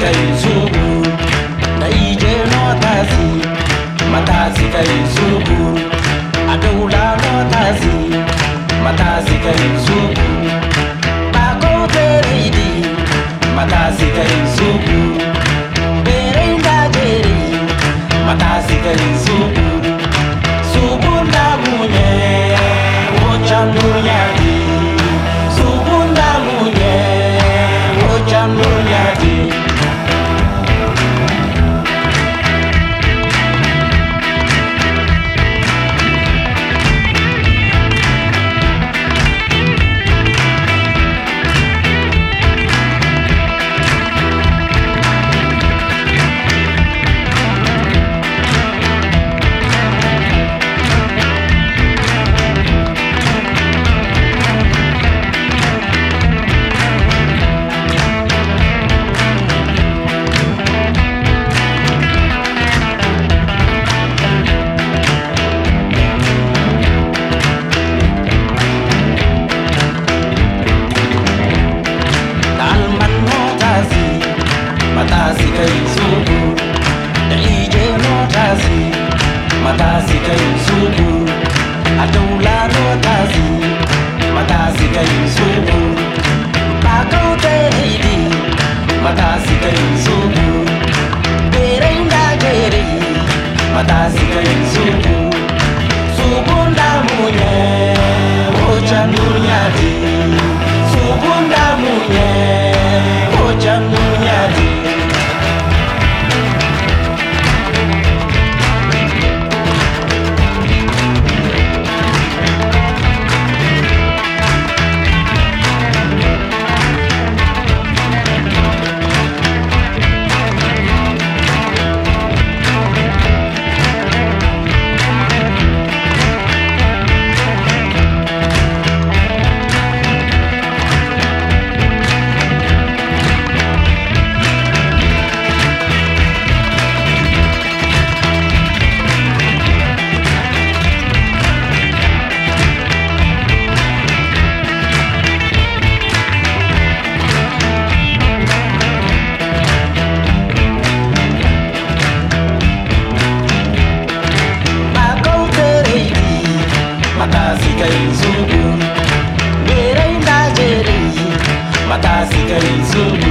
kai zubu da ije no tasi matasi kai zubu adula no tasi matasi kai zubu bako teridi matasi kai zubu berenda jeri matasi kai zubu subunda munye ochandunyadi subunda munye ochandunyadi matasi kai zubu da ije no tasi matasi kai zubu adula no tasi matasi kai zubu bako teridi matasi kai zubu berenda jeri matasi kai zubu subunda munye ochandunyadi subunda munye ochandunyadi matasi kai zubu berenda jeri matasi kai zubu